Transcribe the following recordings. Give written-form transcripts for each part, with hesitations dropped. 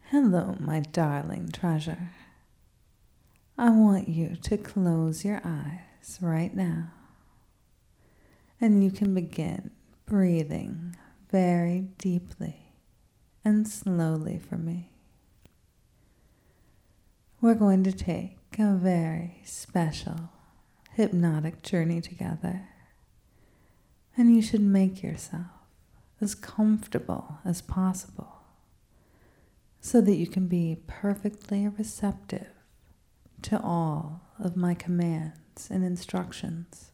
Hello, my darling treasure. I want you to close your eyes right now, and you can begin breathing very deeply and slowly for me. We're going to take a very special hypnotic journey together, and you should make yourself as comfortable as possible so that you can be perfectly receptive to all of my commands and instructions.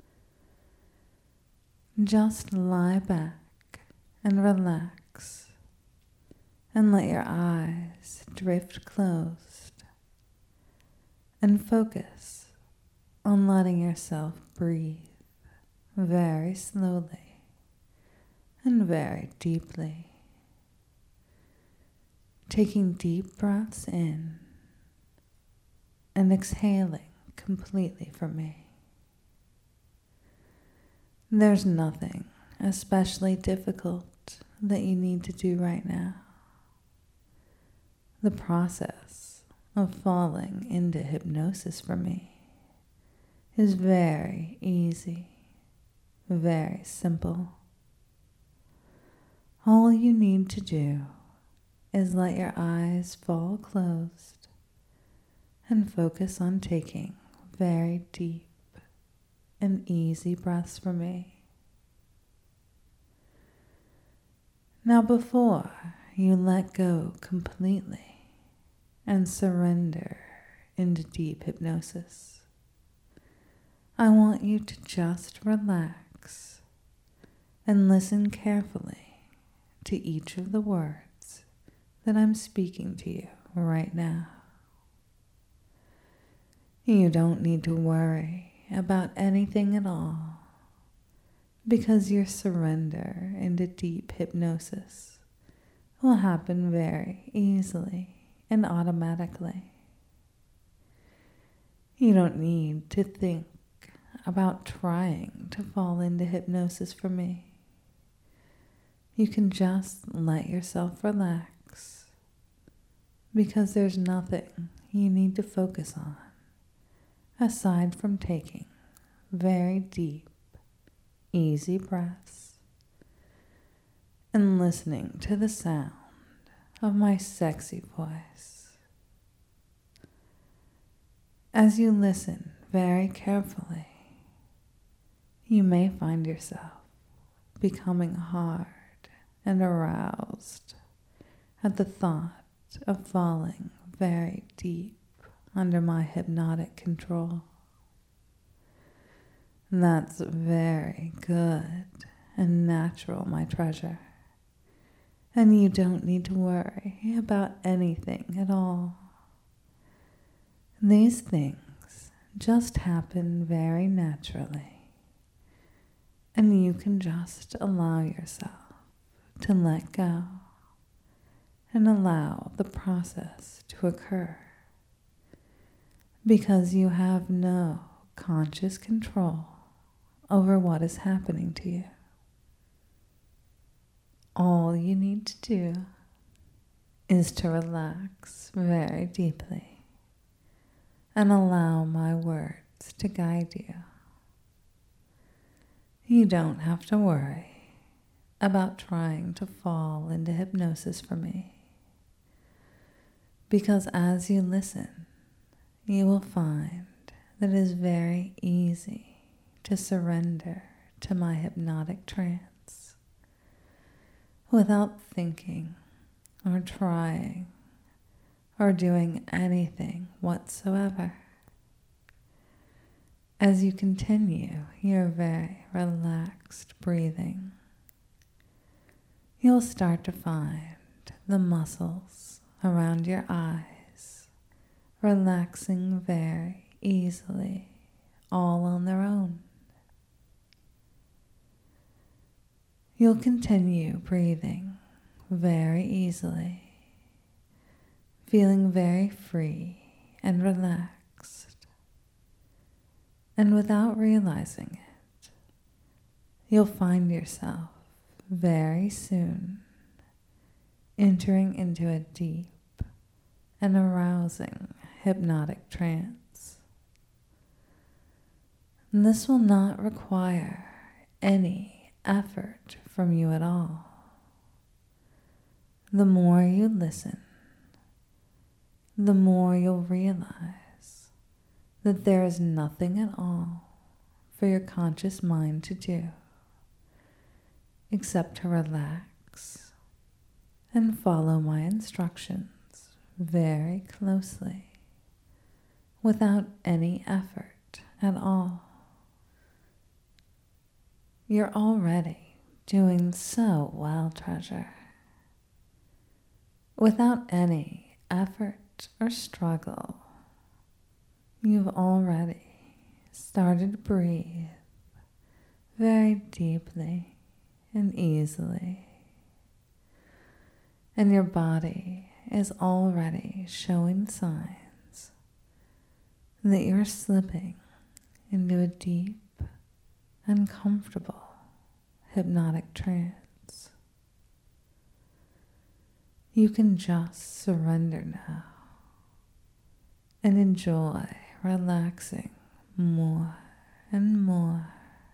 Just lie back and relax and let your eyes drift closed and focus on letting yourself breathe very slowly and very deeply. Taking deep breaths in and exhaling completely for me. There's nothing especially difficult that you need to do right now. The process of falling into hypnosis for me is very easy, very simple. All you need to do is let your eyes fall closed and focus on taking very deep and easy breaths for me. Now, before you let go completely and surrender into deep hypnosis, I want you to just relax and listen carefully to each of the words that I'm speaking to you right now. You don't need to worry about anything at all, because your surrender into deep hypnosis will happen very easily and automatically. You don't need to think about trying to fall into hypnosis for me. You can just let yourself relax, because there's nothing you need to focus on aside from taking very deep, easy breaths and listening to the sound of my sexy voice. As you listen very carefully, you may find yourself becoming hard and aroused at the thought of falling very deep under my hypnotic control. That's very good and natural, my treasure, and you don't need to worry about anything at all. These things just happen very naturally, and you can just allow yourself to let go and allow the process to occur, because you have no conscious control over what is happening to you. All you need to do is to relax very deeply and allow my words to guide you. You don't have to worry about trying to fall into hypnosis for me, because as you listen, you will find that it is very easy to surrender to my hypnotic trance without thinking or trying or doing anything whatsoever. As you continue your very relaxed breathing, you'll start to find the muscles around your eyes relaxing very easily, all on their own. You'll continue breathing very easily, feeling very free and relaxed. And without realizing it, you'll find yourself very soon entering into a deep and arousing hypnotic trance. And this will not require any effort from you at all. The more you listen, the more you'll realize that there is nothing at all for your conscious mind to do except to relax and follow my instructions very closely without any effort at all. You're already doing so well, treasure. Without any effort or struggle, you've already started to breathe very deeply and easily, and your body is already showing signs that you're slipping into a deep and comfortable hypnotic trance. You can just surrender now and enjoy relaxing more and more.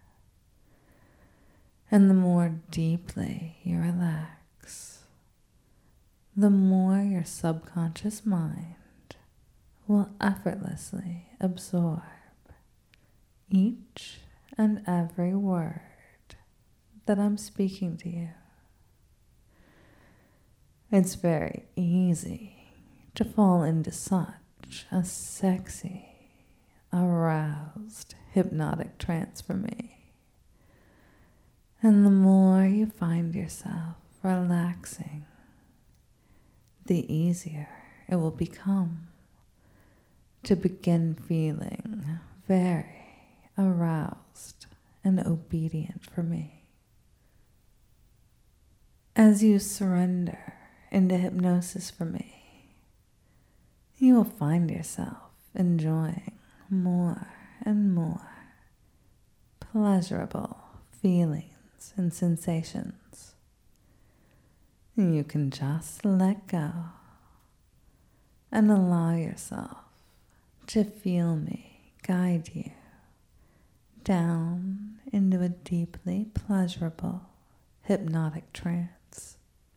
And the more deeply you relax, the more your subconscious mind will effortlessly absorb each and every word that I'm speaking to you. It's very easy to fall into such a sexy, aroused, hypnotic trance for me. And the more you find yourself relaxing, the easier it will become to begin feeling very aroused and obedient for me. As you surrender into hypnosis for me, you will find yourself enjoying more and more pleasurable feelings and sensations. You can just let go and allow yourself to feel me guide you down into a deeply pleasurable hypnotic trance.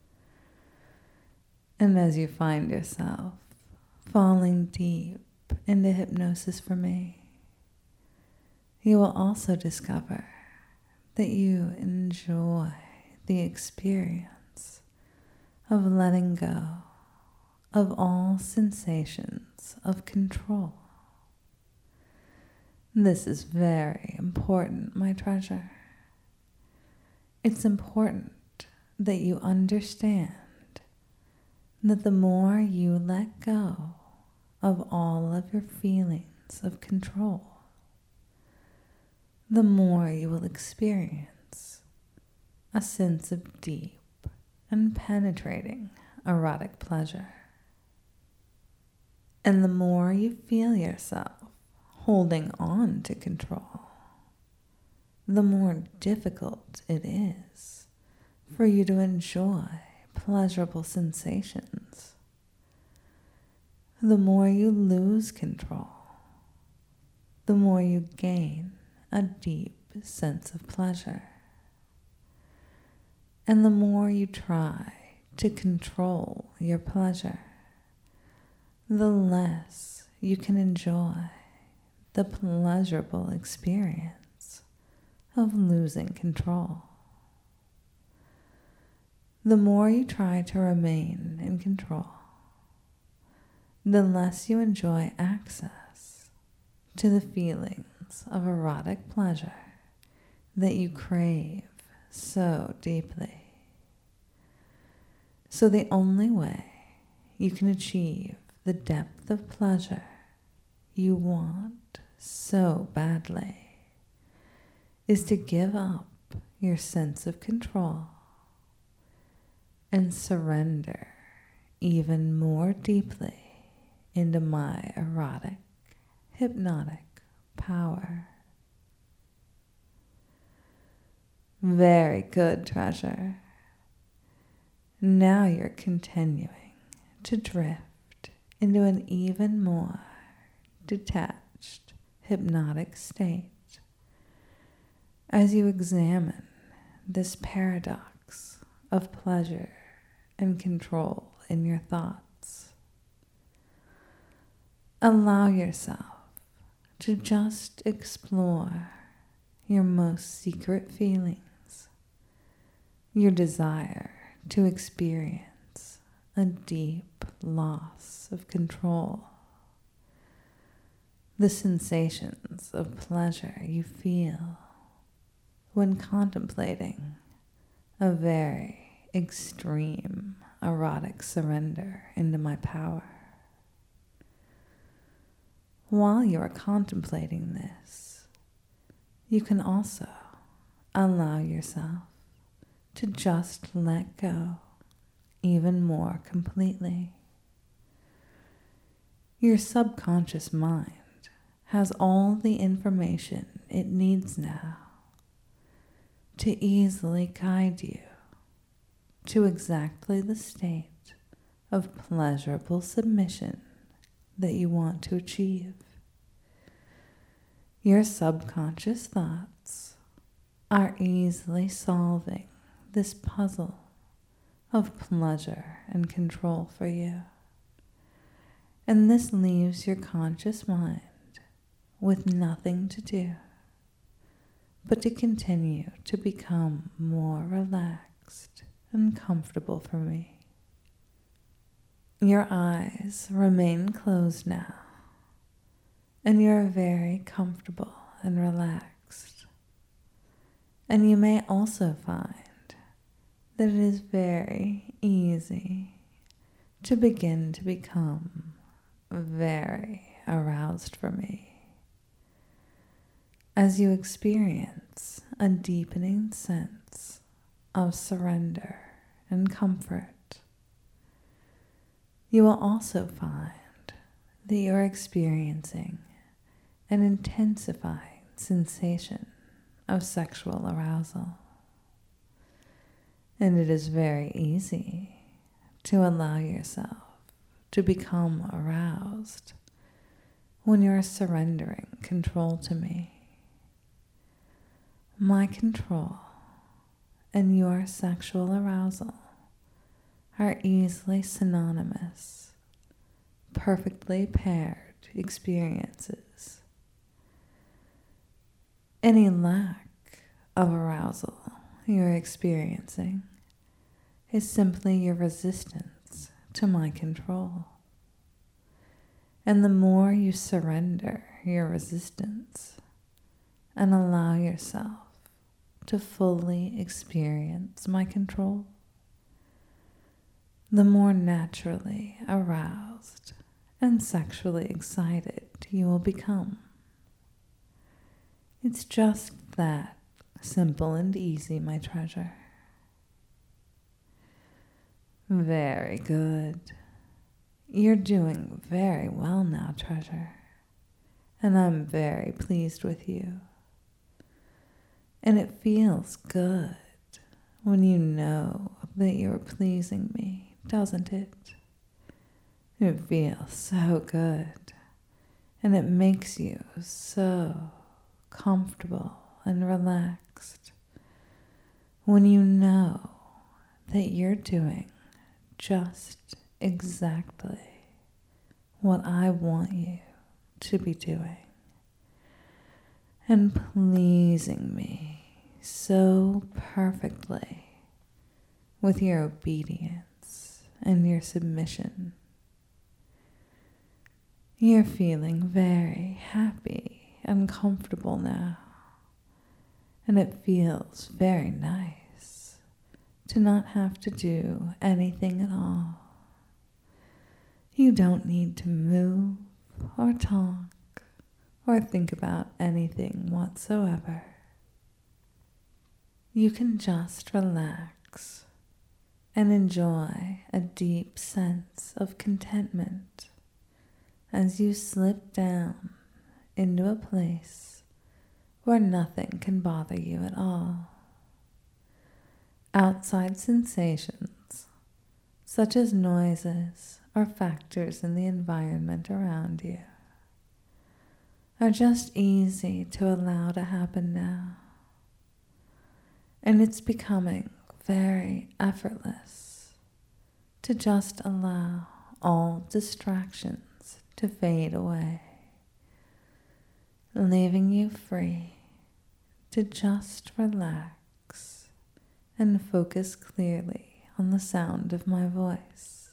And as you find yourself falling deep into hypnosis for me, you will also discover that you enjoy the experience of letting go of all sensations of control. This is very important, my treasure. It's important that you understand that the more you let go of all of your feelings of control, the more you will experience a sense of deep and penetrating erotic pleasure. And the more you feel yourself holding on to control, the more difficult it is for you to enjoy pleasurable sensations. The more you lose control, the more you gain a deep sense of pleasure. And the more you try to control your pleasure, the less you can enjoy the pleasurable experience of losing control. The more you try to remain in control, the less you enjoy access to the feelings of erotic pleasure that you crave so deeply. So the only way you can achieve the depth of pleasure you want so badly is to give up your sense of control and surrender even more deeply into my erotic, hypnotic power. Very good, treasure. Now you're continuing to drift into an even more detached, hypnotic state as you examine this paradox of pleasure and control in your thoughts. Allow yourself to just explore your most secret feelings, your desire to experience a deep loss of control, the sensations of pleasure you feel when contemplating a very extreme erotic surrender into my power. While you are contemplating this, you can also allow yourself to just let go even more completely. Your subconscious mind has all the information it needs now to easily guide you to exactly the state of pleasurable submission that you want to achieve. Your subconscious thoughts are easily solving this puzzle of pleasure and control for you. And this leaves your conscious mind with nothing to do but to continue to become more relaxed and comfortable for me. Your eyes remain closed now, and you're very comfortable and relaxed. And you may also find that it is very easy to begin to become very aroused for me as you experience a deepening sense of surrender and comfort. You will also find that you're experiencing an intensifying sensation of sexual arousal. And it is very easy to allow yourself to become aroused when you're surrendering control to me. My control and your sexual arousal are easily synonymous, perfectly paired experiences. Any lack of arousal you're experiencing is simply your resistance to my control. And the more you surrender your resistance and allow yourself to fully experience my control, the more naturally aroused and sexually excited you will become. It's just that simple and easy, my treasure. Very good. You're doing very well now, treasure, and I'm very pleased with you. And it feels good when you know that you're pleasing me, doesn't it? It feels so good, and it makes you so comfortable and relaxed when you know that you're doing just exactly what I want you to be doing and pleasing me so perfectly with your obedience and your submission. You're feeling very happy and comfortable now, and it feels very nice to not have to do anything at all. You don't need to move or talk or think about anything whatsoever. You can just relax and enjoy a deep sense of contentment as you slip down into a place where nothing can bother you at all. Outside sensations, such as noises or factors in the environment around you, are just easy to allow to happen now. And it's becoming very effortless to just allow all distractions to fade away, leaving you free to just relax and focus clearly on the sound of my voice.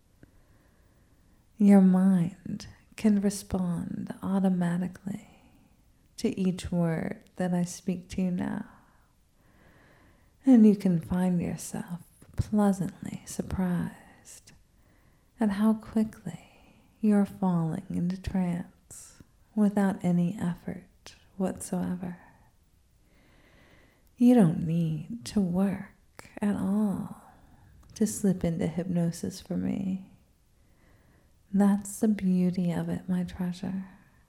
Your mind can respond automatically to each word that I speak to you now, and you can find yourself pleasantly surprised at how quickly you're falling into trance without any effort whatsoever. You don't need to work at all to slip into hypnosis for me. That's the beauty of it, my treasure.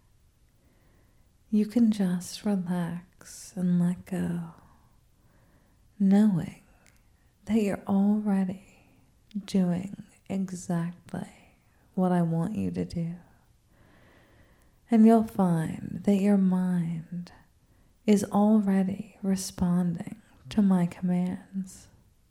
You can just relax and let go, knowing that you're already doing exactly what I want you to do. And you'll find that your mind is already responding to my commands.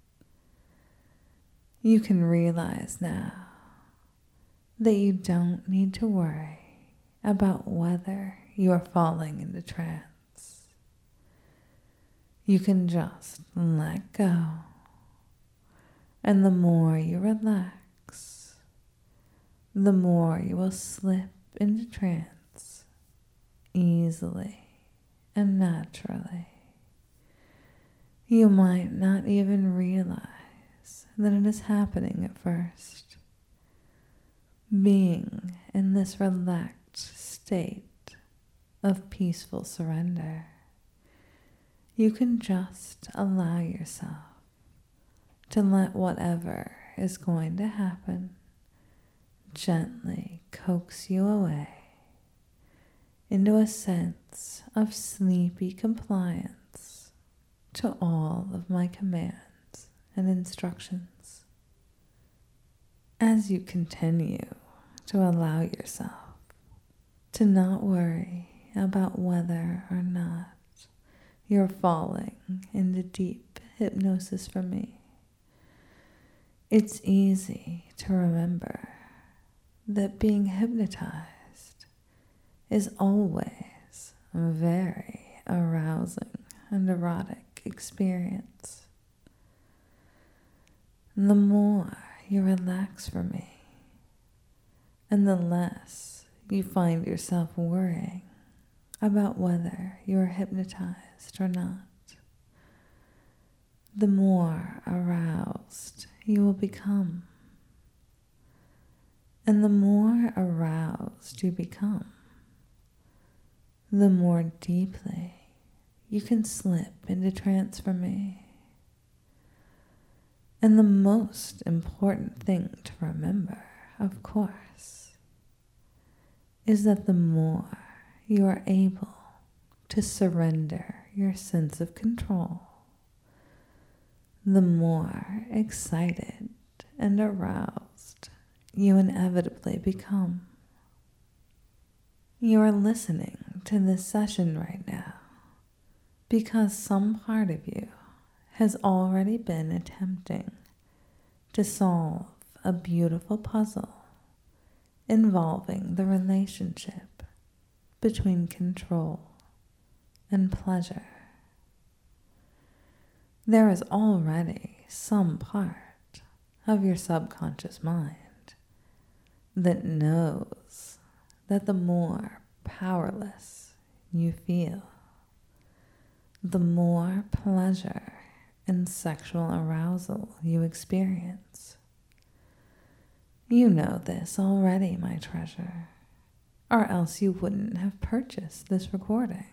You can realize now that you don't need to worry about whether you are falling into trance. You can just let go. And the more you relax, the more you will slip into trance easily and naturally. You might not even realize that it is happening at first. Being in this relaxed state of peaceful surrender, you can just allow yourself to let whatever is going to happen gently coax you away into a sense of sleepy compliance to all of my commands and instructions. As you continue to allow yourself to not worry about whether or not you're falling into deep hypnosis from me, it's easy to remember that being hypnotized is always a very arousing and erotic experience. The more you relax for me, and the less you find yourself worrying about whether you are hypnotized or not, the more aroused you will become. And the more aroused you become, the more deeply you can slip into trance for me. And the most important thing to remember, of course, is that the more you are able to surrender your sense of control, the more excited and aroused you inevitably become. You are listening to this session right now because some part of you has already been attempting to solve a beautiful puzzle involving the relationship between control and pleasure. There is already some part of your subconscious mind that knows that the more powerless you feel, the more pleasure and sexual arousal you experience. You know this already, my treasure, or else you wouldn't have purchased this recording.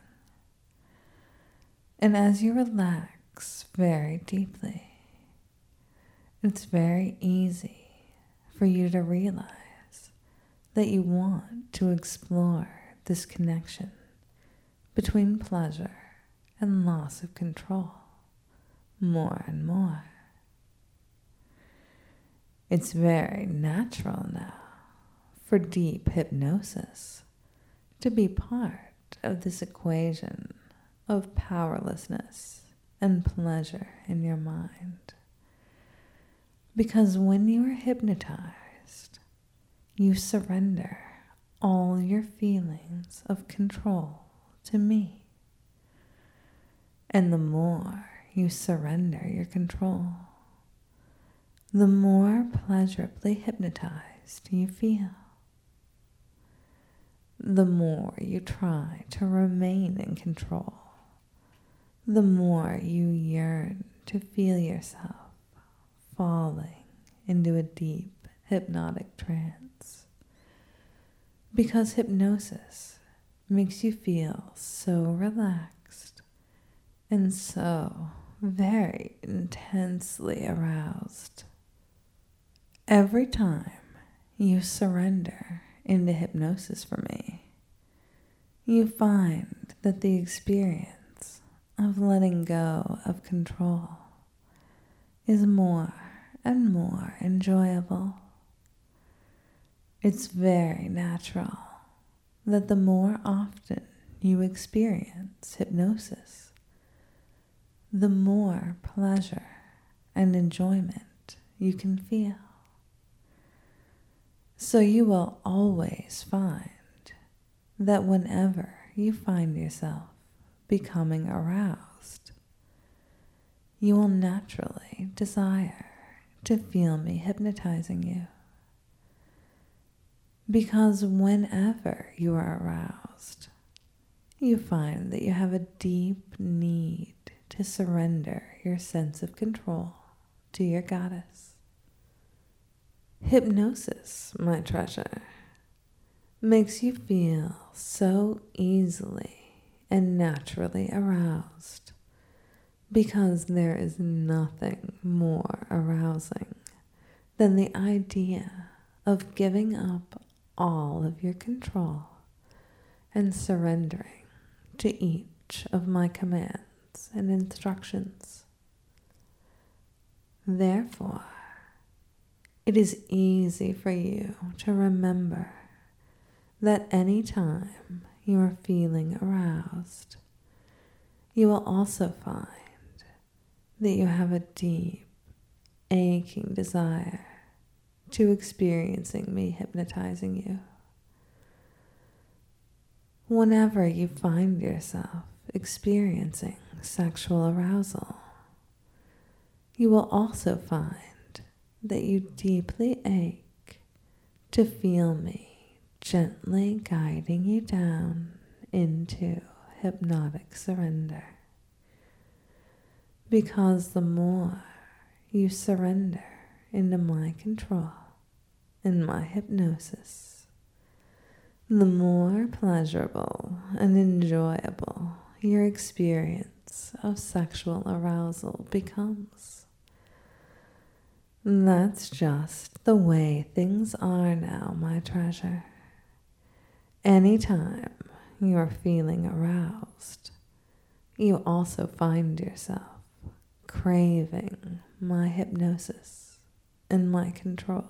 And as you relax very deeply, it's very easy for you to realize that you want to explore this connection between pleasure and loss of control more and more. It's very natural now for deep hypnosis to be part of this equation of powerlessness and pleasure in your mind. Because when you are hypnotized, you surrender all your feelings of control to me. And the more you surrender your control, the more pleasurably hypnotized you feel. The more you try to remain in control, the more you yearn to feel yourself falling into a deep hypnotic trance. Because hypnosis makes you feel so relaxed and so very intensely aroused. Every time you surrender into hypnosis for me, you find that the experience of letting go of control is more and more enjoyable. It's very natural that the more often you experience hypnosis, the more pleasure and enjoyment you can feel. So you will always find that whenever you find yourself becoming aroused, you will naturally desire to feel me hypnotizing you. Because whenever you are aroused, you find that you have a deep need to surrender your sense of control to your goddess. Hypnosis, my treasure, makes you feel so easily and naturally aroused because there is nothing more arousing than the idea of giving up all of your control and surrendering to each of my commands and instructions. Therefore, it is easy for you to remember that any time you are feeling aroused, you will also find that you have a deep, aching desire to experiencing me hypnotizing you. Whenever you find yourself experiencing sexual arousal, you will also find that you deeply ache to feel me gently guiding you down into hypnotic surrender. Because the more you surrender into my control and my hypnosis, the more pleasurable and enjoyable your experience of sexual arousal becomes. That's just the way things are now, my treasure. Anytime you are feeling aroused, you also find yourself craving my hypnosis and my control.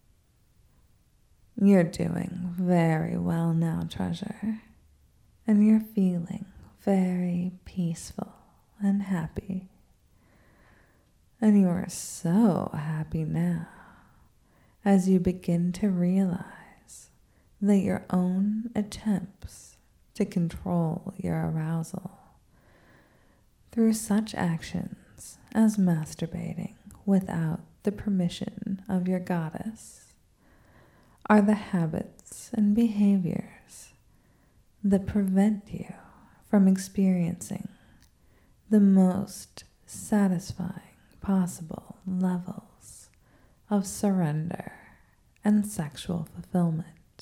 You're doing very well now, treasure, and you're feeling very peaceful and happy. And you are so happy now as you begin to realize that your own attempts to control your arousal through such actions as masturbating without the permission of your goddess are the habits and behaviors that prevent you from experiencing the most satisfying possible levels of surrender and sexual fulfillment.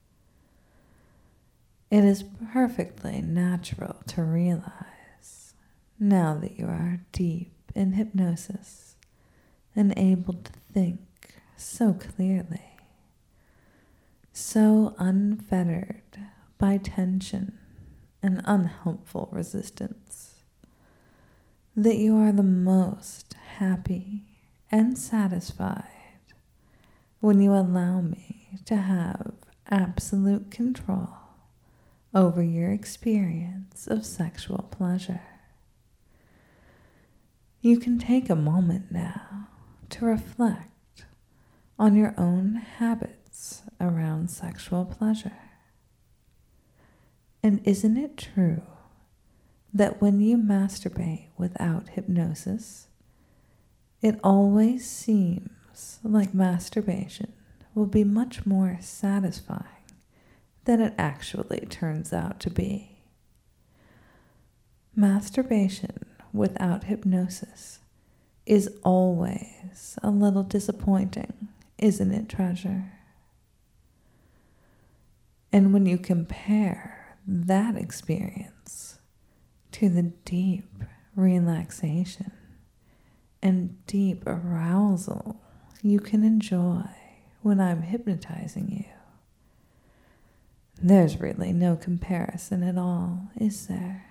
It is perfectly natural to realize, now that you are deep in hypnosis and able to think so clearly, so unfettered by tension and unhelpful resistance, that you are the most happy and satisfied when you allow me to have absolute control over your experience of sexual pleasure. You can take a moment now to reflect on your own habits around sexual pleasure. And isn't it true that when you masturbate without hypnosis, it always seems like masturbation will be much more satisfying than it actually turns out to be? Masturbation without hypnosis is always a little disappointing, isn't it, treasure? And when you compare that experience to the deep relaxation and deep arousal you can enjoy when I'm hypnotizing you, there's really no comparison at all, is there?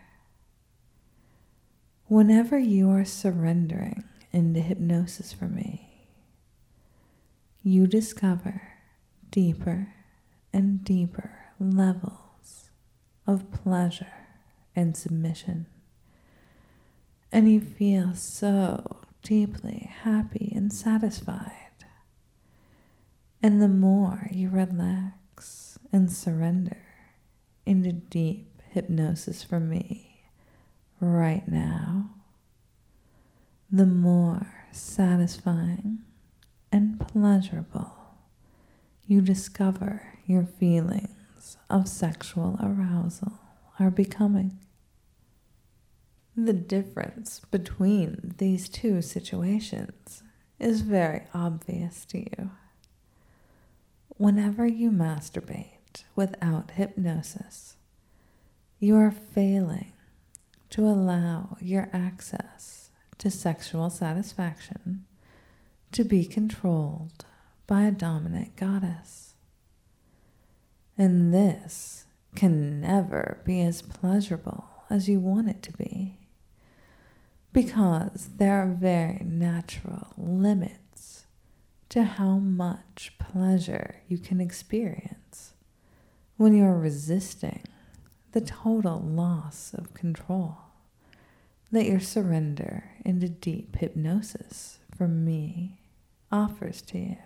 Whenever you are surrendering into hypnosis for me, you discover deeper and deeper levels of pleasure and submission, and you feel so deeply happy and satisfied. And the more you relax and surrender into deep hypnosis for me right now, the more satisfying and pleasurable you discover your feelings of sexual arousal are becoming. The difference between these two situations is very obvious to you. Whenever you masturbate without hypnosis, you are failing to allow your access to sexual satisfaction to be controlled by a dominant goddess. And this can never be as pleasurable as you want it to be, because there are very natural limits to how much pleasure you can experience when you are resisting the total loss of control that your surrender into deep hypnosis from me offers to you.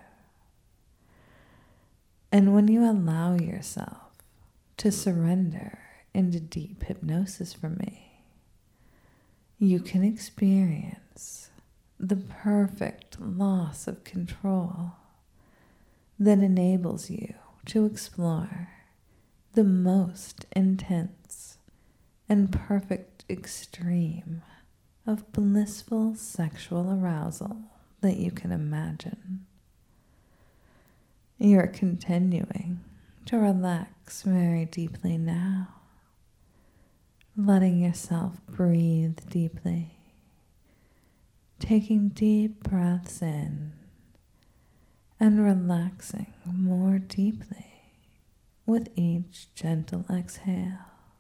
And when you allow yourself to surrender into deep hypnosis from me, you can experience the perfect loss of control that enables you to explore the most intense and perfect extreme of blissful sexual arousal that you can imagine. You're continuing to relax very deeply now, letting yourself breathe deeply, taking deep breaths in and relaxing more deeply with each gentle exhale.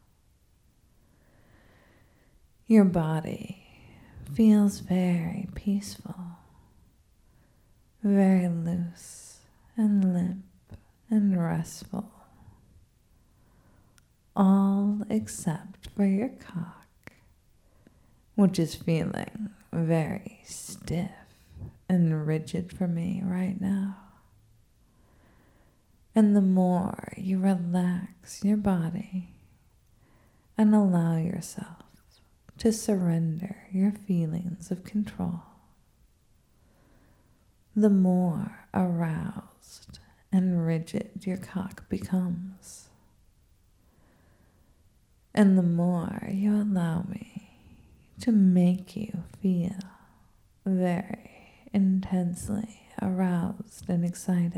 Your body feels very peaceful, very loose and limp and restful, all except for your cock, which is feeling very stiff and rigid for me right now. And the more you relax your body and allow yourself to surrender your feelings of control, the more aroused and rigid your cock becomes. And the more you allow me to make you feel very intensely aroused and excited,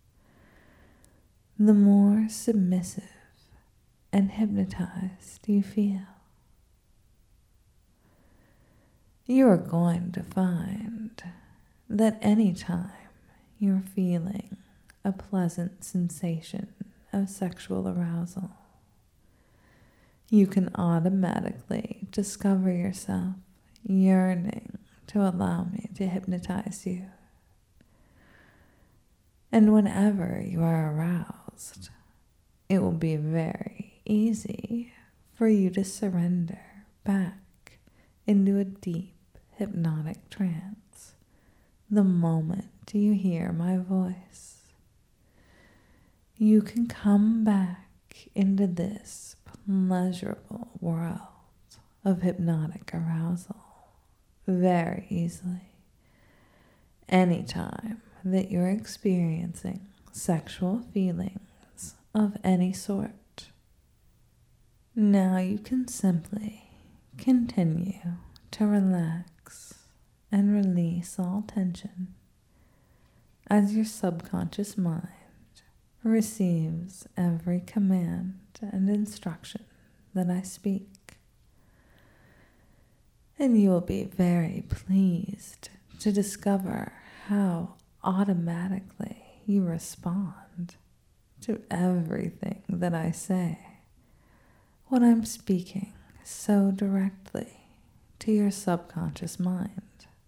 the more submissive and hypnotized you feel. You are going to find that anytime you're feeling a pleasant sensation of sexual arousal, you can automatically discover yourself yearning to allow me to hypnotize you. And whenever you are aroused, it will be very easy for you to surrender back into a deep hypnotic trance the moment you hear my voice. You can come back into this pleasurable world of hypnotic arousal very easily anytime that you're experiencing sexual feelings of any sort. Now you can simply continue to relax and release all tension as your subconscious mind receives every command and instruction that I speak. And you will be very pleased to discover how automatically you respond to everything that I say when I'm speaking so directly to your subconscious mind.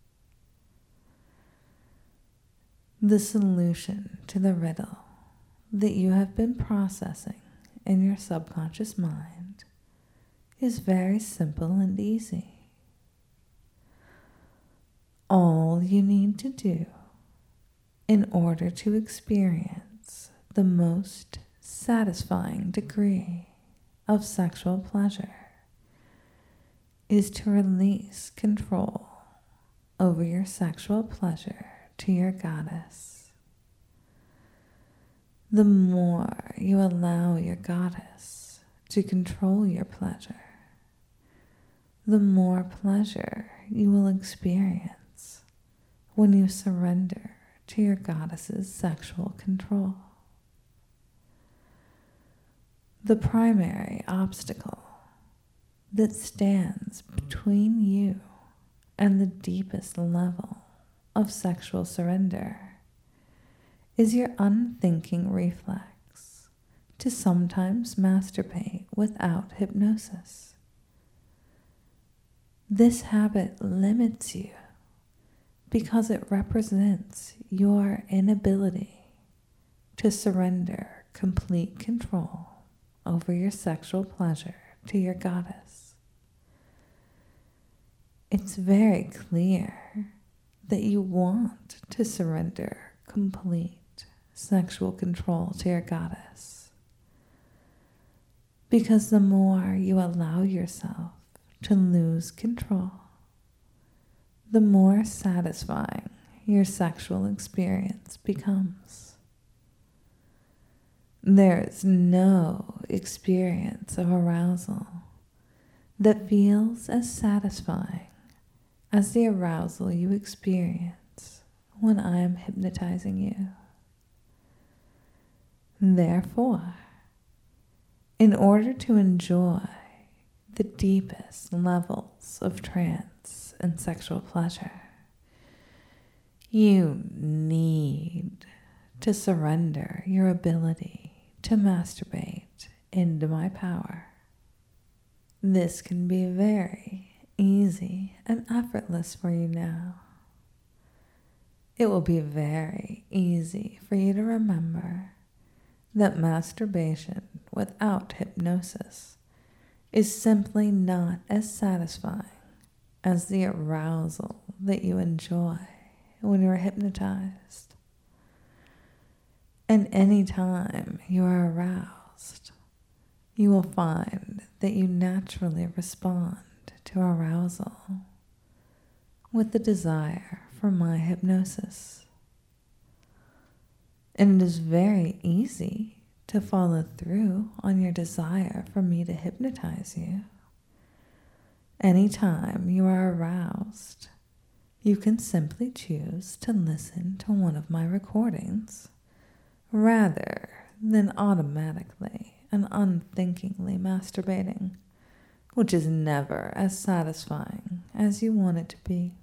The solution to the riddle that you have been processing in your subconscious mind is very simple and easy. All you need to do in order to experience the most satisfying degree of sexual pleasure is to release control over your sexual pleasure to your goddess. The more you allow your goddess to control your pleasure, the more pleasure you will experience when you surrender to your goddess's sexual control. The primary obstacle that stands between you and the deepest level of sexual surrender is your unthinking reflex to sometimes masturbate without hypnosis. This habit limits you because it represents your inability to surrender complete control over your sexual pleasure to your goddess. It's very clear that you want to surrender complete sexual control to your goddess, because the more you allow yourself to lose control, the more satisfying your sexual experience becomes. There is no experience of arousal that feels as satisfying as the arousal you experience when I am hypnotizing you. Therefore, in order to enjoy the deepest levels of trance and sexual pleasure, you need to surrender your ability to masturbate into my power. This can be very easy and effortless for you now. It will be very easy for you to remember that masturbation without hypnosis is simply not as satisfying as the arousal that you enjoy when you're hypnotized. And any time you are aroused, you will find that you naturally respond to arousal with the desire for my hypnosis. And it is very easy to follow through on your desire for me to hypnotize you. Anytime you are aroused, you can simply choose to listen to one of my recordings rather than automatically and unthinkingly masturbating, which is never as satisfying as you want it to be.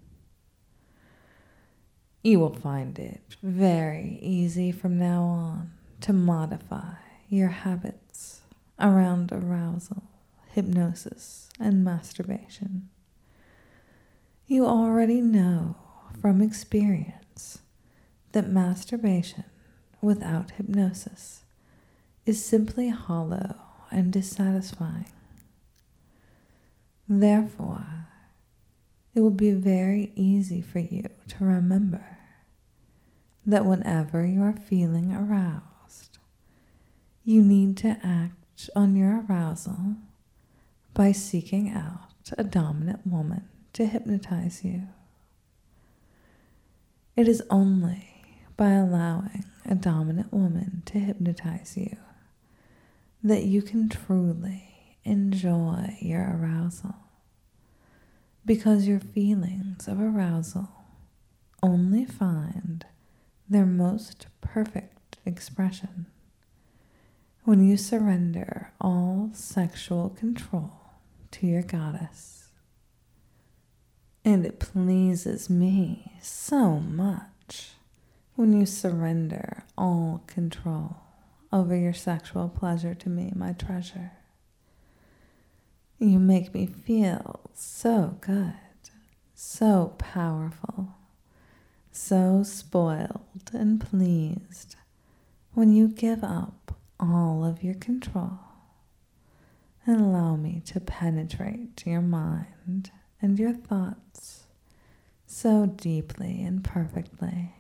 You will find it very easy from now on to modify your habits around arousal, hypnosis, and masturbation. You already know from experience that masturbation without hypnosis is simply hollow and dissatisfying. Therefore, it will be very easy for you to remember that whenever you are feeling aroused, you need to act on your arousal by seeking out a dominant woman to hypnotize you. It is only by allowing a dominant woman to hypnotize you that you can truly enjoy your arousal, because your feelings of arousal only find their most perfect expression when you surrender all sexual control to your goddess. And it pleases me so much when you surrender all control over your sexual pleasure to me, my treasure. You make me feel so good, so powerful, so spoiled and pleased when you give up all of your control and allow me to penetrate your mind and your thoughts so deeply and perfectly.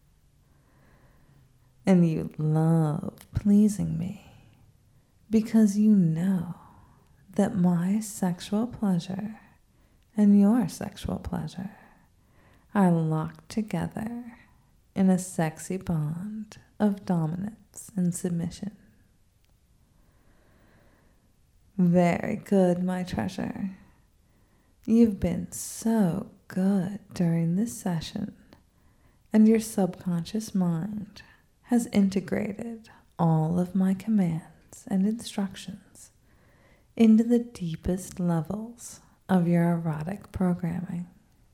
And you love pleasing me because you know that my sexual pleasure and your sexual pleasure are locked together in a sexy bond of dominance and submission. Very good, my treasure. You've been so good during this session, and your subconscious mind has integrated all of my commands and instructions into the deepest levels of your erotic programming.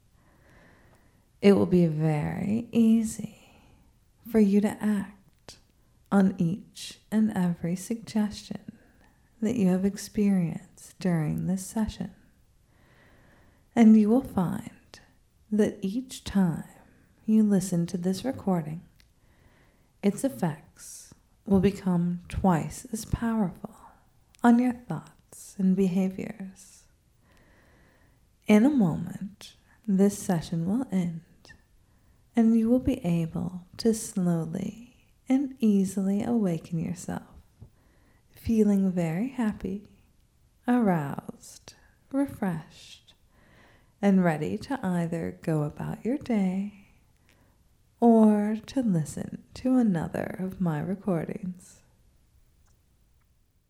It will be very easy for you to act on each and every suggestion that you have experienced during this session. And you will find that each time you listen to this recording, its effects will become twice as powerful on your thoughts and behaviors. In a moment, this session will end, and you will be able to slowly and easily awaken yourself, feeling very happy, aroused, refreshed, and ready to either go about your day or to listen to another of my recordings.